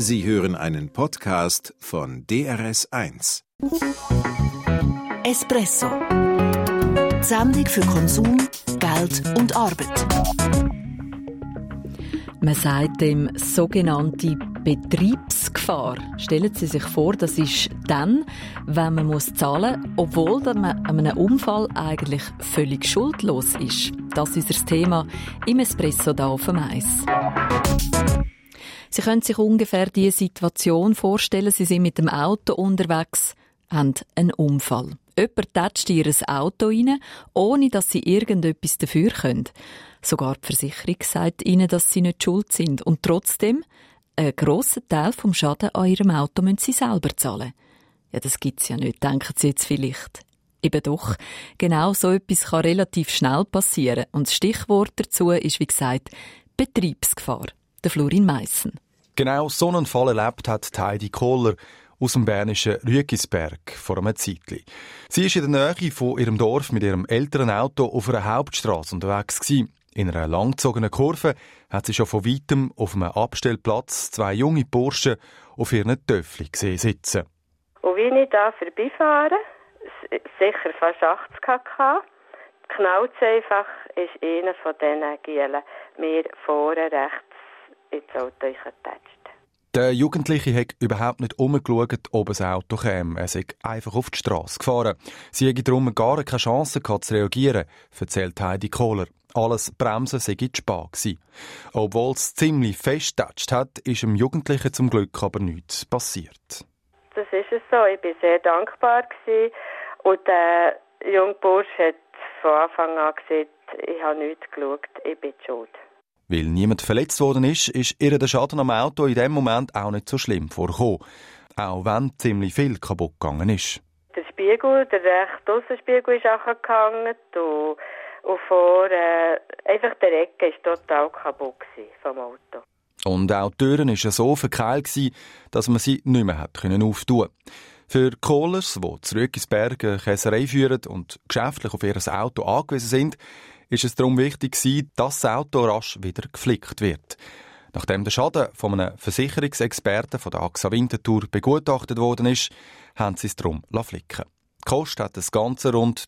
Sie hören einen Podcast von DRS1. Espresso. Die Sendung für Konsum, Geld und Arbeit. Man sagt dem sogenannte Betriebsgefahr. Stellen Sie sich vor, das ist dann, wenn man zahlen muss, obwohl man an einem Unfall eigentlich völlig schuldlos ist. Das ist das Thema im Espresso hier auf dem Eis. Sie können sich ungefähr diese Situation vorstellen. Sie sind mit dem Auto unterwegs, haben einen Unfall. Jemand tätscht in ihr Auto rein, ohne dass sie irgendetwas dafür können. Sogar die Versicherung sagt ihnen, dass sie nicht schuld sind. Und trotzdem, einen grossen Teil vom Schaden an ihrem Auto müssen sie selber zahlen. Ja, das gibt's ja nicht, denken Sie jetzt vielleicht. Eben doch, genau so etwas kann relativ schnell passieren. Und das Stichwort dazu ist, wie gesagt, Betriebsgefahr. Der Florin Meissen. Genau so einen Fall erlebt hat Heidi Kohler aus dem bernischen Rüegisberg vor einem Zeitchen. Sie war in der Nähe von ihrem Dorf mit ihrem älteren Auto auf einer Hauptstrasse unterwegs gewesen. In einer langgezogenen Kurve hat sie schon von weitem auf einem Abstellplatz zwei junge Burschen auf ihren Töffli gesehen sitzen. Und wie ich da vorbeifahre, sicher fast 80 km/h, knallt es einfach, ist einer von diesen Gielen mir vorne rechts ins Auto getatscht. Der Jugendliche hat überhaupt nicht umgeschaut, ob ein Auto käme. Er ist einfach auf die Strasse gefahren. Sie hätte darum gar keine Chance gehabt, zu reagieren, erzählt Heidi Kohler. Alles Bremsen sei zu spät gewesen. Obwohl es ziemlich fest getatscht hat, ist dem Jugendlichen zum Glück aber nichts passiert. Das ist es so. Ich war sehr dankbar gewesen. Und der junge Bursch hat von Anfang an gesagt, ich habe nichts geschaut, ich bin schuld. Weil niemand verletzt worden ist ihr der Schaden am Auto in dem Moment auch nicht so schlimm vorgekommen. Auch wenn ziemlich viel kaputt gegangen ist. Der Spiegel, der rechte Aussenspiegel ist angegangen und vor einfach der Ecke war total kaputt vom Auto. Und auch die Türen waren so verkeilt, dass man sie nicht mehr auftun konnte. Für Kohlers, die zu Rüegisberg eine Käserei führen und geschäftlich auf ihr Auto angewiesen sind, ist es darum wichtig, dass das Auto rasch wieder geflickt wird. Nachdem der Schaden von einem Versicherungsexperten von der AXA Winterthur begutachtet worden ist, haben sie es darum flicken. Kostet hat das Ganze rund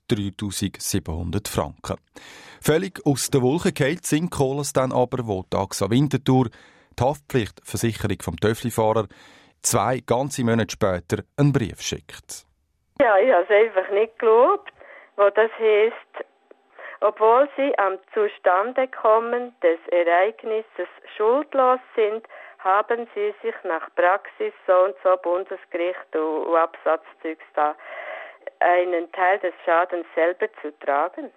3'700 Franken. Völlig aus der Wolke gefallen sind Kohlers dann aber, wo die AXA Winterthur die Haftpflichtversicherung vom Töfflifahrer 2 ganze Monate später einen Brief schickt. Ja, ich habe es einfach nicht geglaubt, wo das heisst, obwohl sie am Zustandekommen des Ereignisses schuldlos sind, haben sie sich nach Praxis so und so Bundesgericht und Absatzzeugs da einen Teil des Schadens selber zu tragen.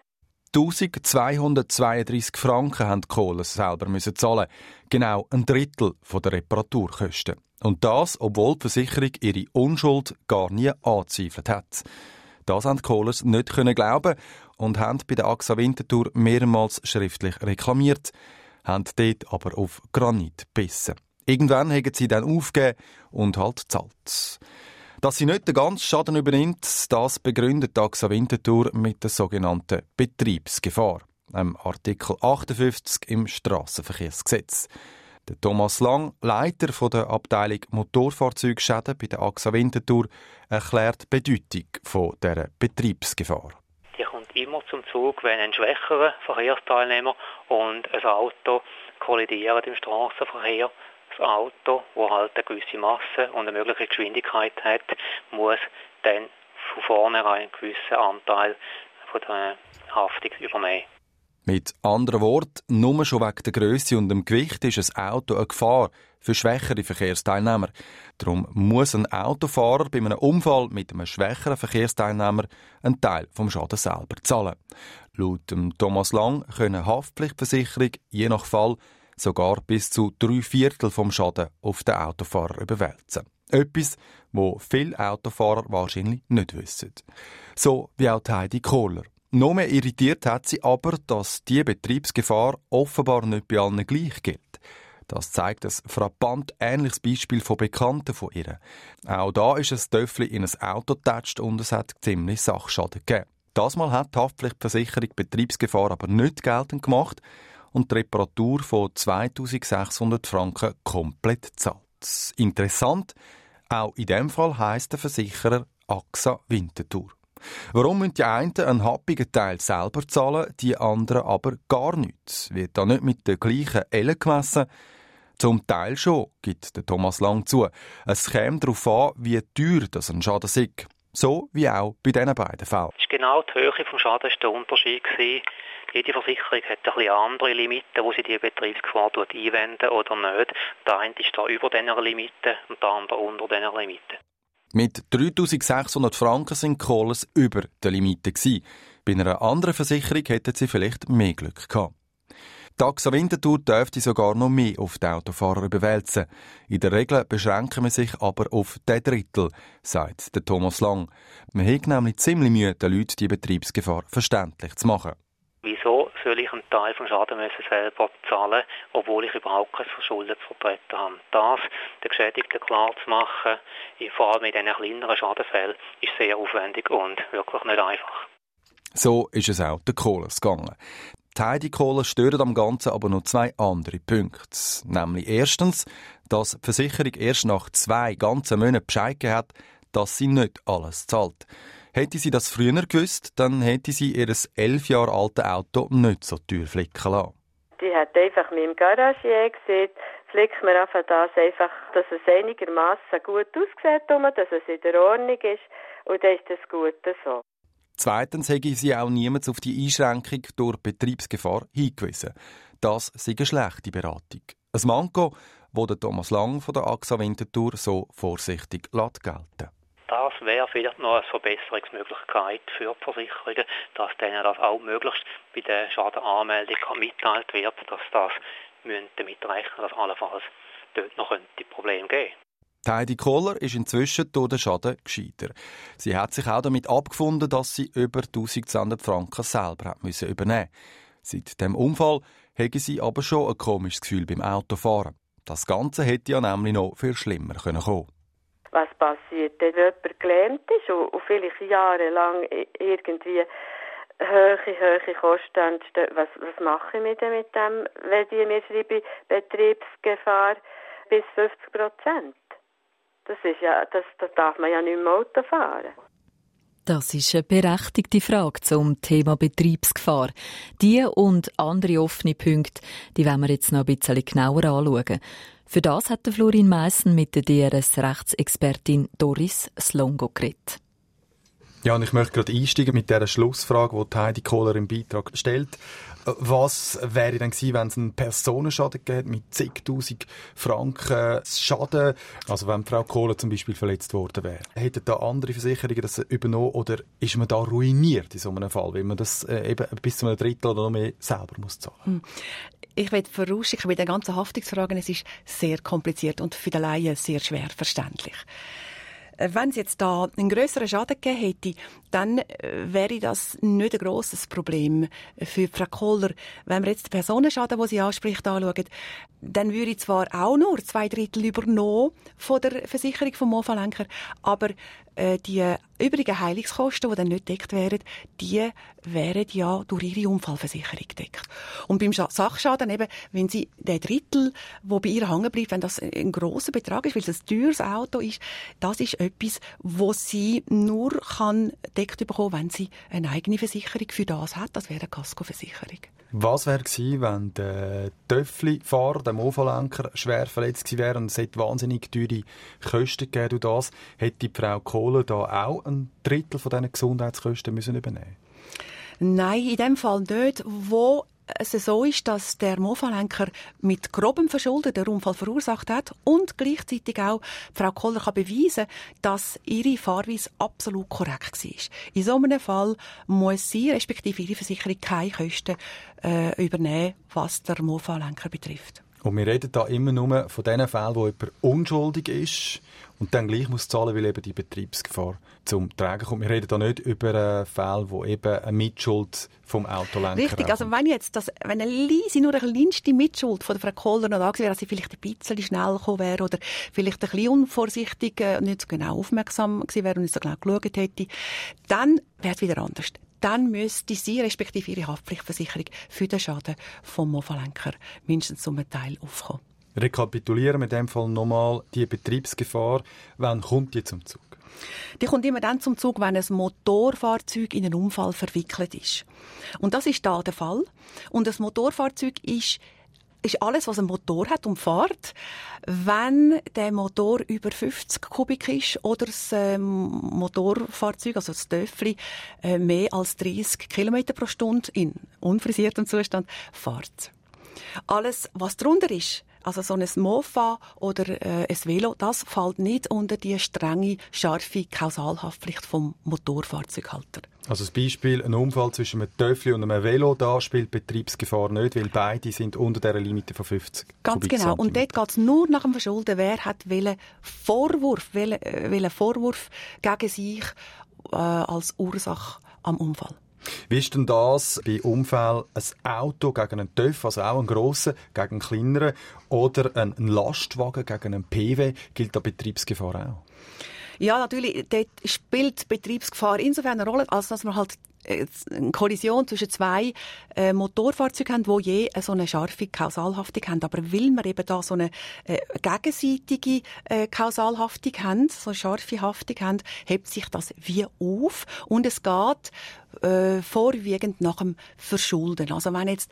1232 Franken haben die Kohler selber zahlen. Genau ein Drittel der Reparaturkosten. Und das, obwohl die Versicherung ihre Unschuld gar nie angezweifelt hat. Das haben die Kohlers nicht glauben und haben bei der AXA Winterthur mehrmals schriftlich reklamiert, haben dort aber auf Granit gebissen. Irgendwann haben sie dann aufgegeben und halt gezahlt. Dass sie nicht den ganzen Schaden übernimmt, das begründet die AXA Winterthur mit der sogenannten Betriebsgefahr, einem Artikel 58 im Strassenverkehrsgesetz. Der Thomas Lang, Leiter der Abteilung Motorfahrzeugschäden bei der AXA Winterthur, erklärt die Bedeutung dieser Betriebsgefahr. Die kommt immer zum Zug, wenn ein schwächerer Verkehrsteilnehmer und ein Auto kollidieren im Strassenverkehr. Das Auto, das halt eine gewisse Masse und eine mögliche Geschwindigkeit hat, muss dann von vornherein einen gewissen Anteil von der Haftung übernehmen. Mit anderen Worten, nur schon wegen der Grösse und dem Gewicht ist ein Auto eine Gefahr für schwächere Verkehrsteilnehmer. Darum muss ein Autofahrer bei einem Unfall mit einem schwächeren Verkehrsteilnehmer einen Teil vom Schaden selber zahlen. Laut Thomas Lang können Haftpflichtversicherung je nach Fall sogar bis zu 3/4 vom Schaden auf den Autofahrer überwälzen. Etwas, wo viele Autofahrer wahrscheinlich nicht wissen. So wie auch Heidi Kohler. Noch mehr irritiert hat sie aber, dass diese Betriebsgefahr offenbar nicht bei allen gleich gilt. Das zeigt ein frappant ähnliches Beispiel von Bekannten von ihr. Auch da ist ein Töffli in ein Auto getatscht und es hat ziemlich Sachschaden gegeben. Das Mal hat die Haftpflichtversicherung Betriebsgefahr aber nicht geltend gemacht und die Reparatur von 2600 Franken komplett gezahlt. Interessant, auch in diesem Fall heisst der Versicherer AXA Winterthur. Warum müssen die einen einen happigen Teil selber zahlen, die anderen aber gar nichts? Wird da nicht mit den gleichen Ellen gemessen? Zum Teil schon, gibt der Thomas Lang zu. Es käme darauf an, wie teuer das ein Schaden sei. So wie auch bei diesen beiden Fällen. Es ist genau die Höhe des Schadens der Unterschied gewesen. Jede Versicherung hat ein bisschen andere Limiten, wo sie die Betriebsgefahr einwenden oder nicht. Der eine ist da über diesen Limiten und der andere unter diesen Limiten. Mit 3'600 Franken sind Kohlers über der Limite gewesen. Bei einer anderen Versicherung hätten sie vielleicht mehr Glück gehabt. Die AXA Winterthur dürfte sogar noch mehr auf die Autofahrer überwälzen. In der Regel beschränken wir sich aber auf den Drittel, sagt der Thomas Lang. Man hat nämlich ziemlich Mühe, den Leuten die Betriebsgefahr verständlich zu machen. Wieso soll ich einen Teil vom Schaden selber zahlen, obwohl ich überhaupt kein Verschulden zu vertreten habe? Das den Geschädigten klar zu machen, vor allem in diesen kleineren Schadenfällen, ist sehr aufwendig und wirklich nicht einfach. So ist es auch den Kohlers gegangen. Die Heidi Kohler stören am Ganzen aber noch zwei andere Punkte. Nämlich erstens, dass die Versicherung erst nach 2 ganzen Monaten Bescheid gegeben hat, dass sie nicht alles zahlt. Hätte sie das früher gewusst, dann hätte sie ihr 11 Jahre altes Auto nicht so teuer flicken lassen. Die hat einfach meinem Garagier gesagt, flick mir einfach das einfach, dass es einigermaßen gut aussieht, dass es in der Ordnung ist und dann ist das Gute so. Zweitens hätte sie auch niemand auf die Einschränkung durch Betriebsgefahr hingewiesen. Das sei eine schlechte Beratung. Ein Manko, das der Thomas Lang von der AXA Winterthur so vorsichtig gelten. Das wäre vielleicht noch eine Verbesserungsmöglichkeit für die Versicherungen, dass denen das auch möglichst bei der Schadenanmeldung mitgeteilt wird, dass das damit rechnen, dass allenfalls dort noch Probleme geben. Heidi Kohler ist inzwischen durch den Schaden gescheitert. Sie hat sich auch damit abgefunden, dass sie über 1200 Franken selber übernehmen musste. Seit dem Unfall hätte sie aber schon ein komisches Gefühl beim Autofahren. Das Ganze hätte ja nämlich noch viel schlimmer kommen können. Was passiert, wenn jemand gelähmt ist und vielleicht jahrelang irgendwie hohe Kosten entstehen? Was mache ich mit dem, wenn die mir schreiben, Betriebsgefahr bis 50%? Das darf man ja nicht mehr Auto fahren. Das ist eine berechtigte Frage zum Thema Betriebsgefahr. Die und andere offene Punkte, die wollen wir jetzt noch ein bisschen genauer anschauen. Für das hat Florin Meissen mit der DRS-Rechtsexpertin Doris Slongo geredet. Ja, und ich möchte gerade einsteigen mit dieser Schlussfrage, die Heidi Kohler im Beitrag stellt. Was wäre denn gewesen, wenn es einen Personenschaden gegeben mit zigtausend Franken Schaden? Also wenn Frau Kohler zum Beispiel verletzt worden wäre. Hätten da andere Versicherungen das übernommen oder ist man da ruiniert in so einem Fall, wenn man das eben bis zu einem Drittel oder noch mehr selber muss zahlen? Ich will vorausschicken, bei den ganzen Haftungsfragen, es ist sehr kompliziert und für die Laien sehr schwer verständlich. Wenn es jetzt da einen grösseren Schaden gegeben hätte, dann wäre das nicht ein grosses Problem für Frau Kohler. Wenn wir jetzt den Personenschaden, den sie anspricht, anschauen, dann würde zwar auch nur 2/3 übernommen von der Versicherung vom Mofa-Lenker, aber die übrigen Heilungskosten, die dann nicht gedeckt wären, die wären ja durch ihre Unfallversicherung gedeckt. Und beim Sachschaden eben, wenn sie den Drittel, der bei ihr hängen bleibt, wenn das ein grosser Betrag ist, weil es ein teures Auto ist, das ist etwas, wo sie nur gedeckt bekommen kann, wenn sie eine eigene Versicherung für das hat. Das wäre eine Kaskoversicherung. Was wäre gewesen, wenn der Töffli-Fahrer, der Mofa-Lenker, schwer verletzt gewesen wäre und es hätte wahnsinnig teure Kosten gegeben durch das? Hätte die Frau Kohler da auch ein Drittel von diesen Gesundheitskosten müssen übernehmen? Nein, in dem Fall nicht. Wo es so ist, dass der Mofa-Lenker mit grobem Verschulden den Unfall verursacht hat und gleichzeitig auch Frau Kohler kann beweisen, dass ihre Fahrweise absolut korrekt war. In so einem Fall muss sie, respektive ihre Versicherung, keine Kosten übernehmen, was der Mofa-Lenker betrifft. Und wir reden da immer nur von den Fällen, wo jemand unschuldig ist und dann gleich muss zahlen, weil eben die Betriebsgefahr zum Tragen kommt. Wir reden da nicht über Fälle, wo eben eine Mitschuld vom Autolenker Richtig, also wenn nur eine kleinste Mitschuld von der Frau Kohler noch da gewesen wäre, dass sie vielleicht ein bisschen schnell gekommen wäre oder vielleicht ein bisschen unvorsichtig, nicht so genau aufmerksam gewesen wäre und nicht so genau geschaut hätte, dann wäre es wieder anders. Dann müsste sie, respektive ihre Haftpflichtversicherung, für den Schaden vom Mofa-Lenker mindestens zum Teil aufkommen. Rekapitulieren wir in dem Fall nochmal die Betriebsgefahr. Wann kommt die zum Zug? Die kommt immer dann zum Zug, wenn ein Motorfahrzeug in einen Unfall verwickelt ist. Und das ist da der Fall. Und das Motorfahrzeug ist alles, was einen Motor hat und fährt. Wenn der Motor über 50 Kubik ist oder das Motorfahrzeug, also das Töffli, mehr als 30 km pro Stunde in unfrisiertem Zustand fährt. Alles, was drunter ist, also so ein Mofa oder ein Velo, das fällt nicht unter die strenge, scharfe Kausalhaftpflicht vom Motorfahrzeughalter. Also das Beispiel, ein Unfall zwischen einem Töffli und einem Velo, da spielt Betriebsgefahr nicht, weil beide sind unter dieser Limite von 50 Ganz genau. Und dort geht es nur nach dem Verschulden, wer hat welchen Vorwurf gegen sich als Ursache am Unfall. Wie ist denn das bei Unfällen ein Auto gegen einen TÜV, also auch einen grossen gegen einen kleineren, oder ein Lastwagen gegen einen PW? Gilt da Betriebsgefahr auch? Ja, natürlich, dort spielt Betriebsgefahr insofern eine Rolle, als dass man halt eine Kollision zwischen zwei Motorfahrzeugen haben, die je so eine scharfe Kausalhaftung haben. Aber weil wir eben da so eine gegenseitige Kausalhaftung haben, so eine scharfe Haftung haben, hebt sich das wie auf und es geht vorwiegend nach dem Verschulden. Also wenn jetzt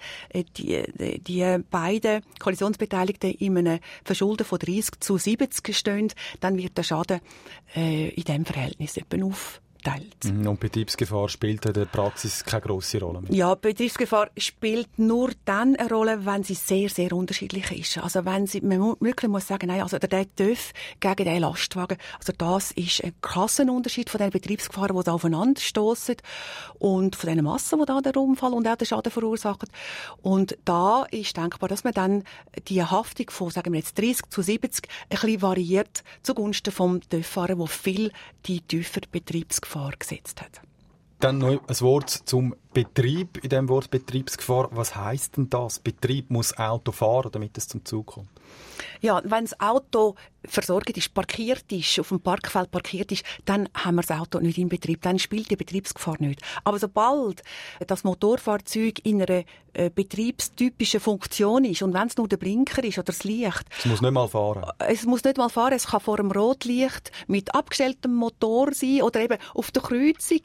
die beiden Kollisionsbeteiligten in einem Verschulden von 30:70 stehen, dann wird der Schaden in diesem Verhältnis etwa aufteilt. Und Betriebsgefahr spielt in der Praxis keine grosse Rolle mehr? Ja, Betriebsgefahr spielt nur dann eine Rolle, wenn sie sehr, sehr unterschiedlich ist. Also wenn man wirklich muss sagen, nein, also der TÜV gegen den Lastwagen, also das ist ein krasser Unterschied von den Betriebsgefahren, die da aufeinander stossen und von den Massen, die da der Unfall und auch den Schaden verursachen. Und da ist denkbar, dass man dann die Haftung von, sagen wir jetzt 30:70, ein bisschen variiert zugunsten vom TÜV-Fahrer, der viel die tiefere Betriebsgefahr gesetzt hat. Dann noch ein Wort zum Betrieb. In dem Wort Betriebsgefahr, was heisst denn das? Betrieb muss Auto fahren, damit es zum Zug kommt? Ja, wenn das Auto versorgt ist, parkiert ist, auf dem Parkfeld parkiert ist, dann haben wir das Auto nicht in Betrieb. Dann spielt die Betriebsgefahr nicht. Aber sobald das Motorfahrzeug in einer betriebstypischen Funktion ist und wenn es nur der Blinker ist oder das Licht. Es muss nicht mal fahren. Es muss nicht mal fahren. Es kann vor dem Rotlicht mit abgestelltem Motor sein oder eben auf der Kreuzung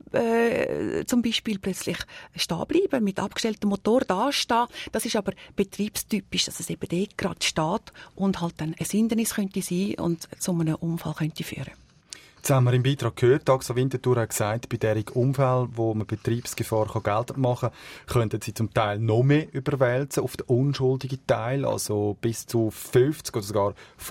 zum Beispiel plötzlich stehen bleiben, mit abgestelltem Motor dastehen. Das ist aber betriebstypisch, dass es eben dort gerade steht und halt dann ein Hindernis könnte sein und zu einem Unfall könnte führen. Jetzt haben wir im Beitrag gehört, Axel Winterthur hat gesagt, bei solchen Unfällen, wo man Betriebsgefahr geltend machen kann, könnten sie zum Teil noch mehr überwälzen auf den unschuldigen Teil, also bis zu 50 oder sogar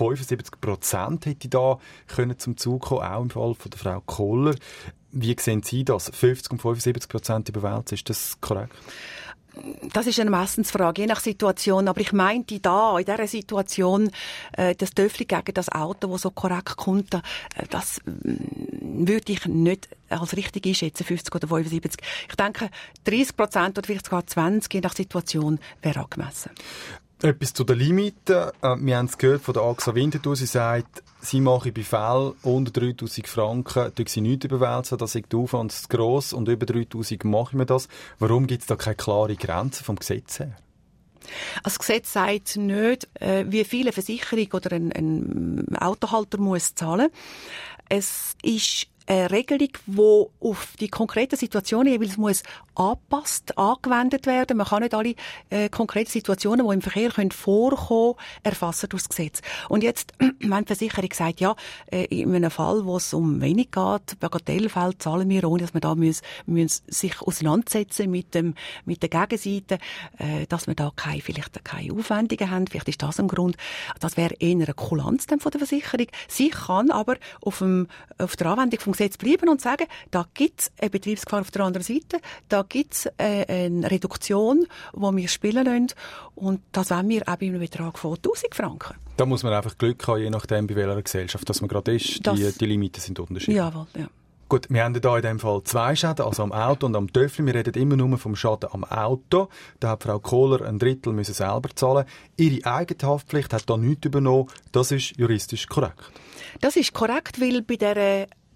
75% hätte da können zum Zug kommen, auch im Fall von der Frau Kohler. Wie sehen Sie das? 50 und 75% überwälzen, ist das korrekt? Das ist eine Messensfrage, je nach Situation. Aber ich meinte da, in dieser Situation, das Töffli gegen das Auto, das so korrekt kommt, das würde ich nicht als richtig einschätzen, 50 oder 75. Ich denke, 30% oder vielleicht sogar 20%, je nach Situation, wäre angemessen. Etwas zu den Limiten. Wir haben es gehört von der AXA Winterthur. Sie sagt, sie mache bei Fällen unter 3'000 Franken, durch sie nichts überwälzen. Das ist der Aufwand zu gross und über 3'000 machen wir das. Warum gibt es da keine klare Grenze vom Gesetz her? Das Gesetz sagt nicht, wie viel eine Versicherung oder ein Autohalter muss zahlen. Es ist eine Regelung, die auf die konkreten Situationen jeweils muss angepasst, angewendet werden. Man kann nicht alle konkreten Situationen, die im Verkehr vorkommen können, erfassen durch das Gesetz. Und jetzt, wenn die Versicherung sagt, ja, in einem Fall, wo es um wenig geht, Bagatellfälle, zahlen wir, ohne dass man da müssen sich auseinandersetzen mit der Gegenseite, dass wir da vielleicht keine Aufwendungen haben. Vielleicht ist das ein Grund. Das wäre eher eine Kulanz von der Versicherung. Sie kann aber auf der Anwendung vom Gesetz bleiben und sagen, da gibt es eine Betriebsgefahr auf der anderen Seite, da gibt es eine Reduktion, die wir spielen lassen. Und das wollen wir auch bei einem Betrag von 1'000 Franken. Da muss man einfach Glück haben, je nachdem, bei welcher Gesellschaft dass man gerade ist. Die Limiten sind unterschiedlich. Jawohl, ja. Gut, wir haben hier in dem Fall zwei Schäden, also am Auto und am Töffli. Wir reden immer nur vom Schaden am Auto. Da hat Frau Kohler 1/3 müssen selber zahlen. Ihre eigene Haftpflicht hat da nichts übernommen. Das ist juristisch korrekt. Das ist korrekt, weil bei dieser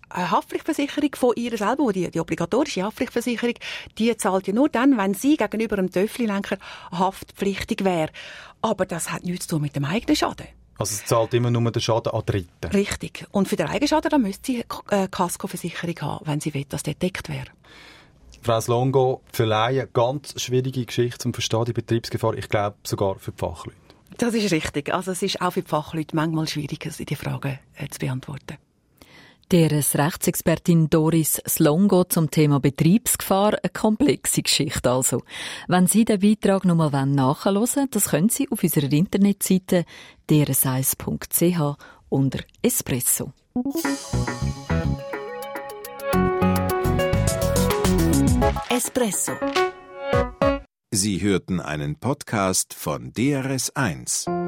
eine Haftpflichtversicherung von ihr selber, die obligatorische Haftpflichtversicherung, die zahlt ja nur dann, wenn sie gegenüber einem Töffli-Lenker haftpflichtig wäre. Aber das hat nichts zu tun mit dem eigenen Schaden. Also es zahlt immer nur den Schaden an Dritten? Richtig. Und für den Eigenschaden, da müsste sie eine Kaskoversicherung haben, wenn sie will, dass der deckt wäre. Frau Slongo, für Laien ganz schwierige Geschichte zum Verstehen, die Betriebsgefahr, ich glaube sogar für die Fachleute. Das ist richtig. Also es ist auch für die Fachleute manchmal schwierig, die Fragen zu beantworten. Deres Rechtsexpertin Doris Slongo zum Thema Betriebsgefahr, eine komplexe Geschichte also. Wenn Sie den Beitrag noch mal nachhören wollen, das können Sie auf unserer Internetseite deres1.ch unter Espresso. Espresso. Sie hörten einen Podcast von DRS1.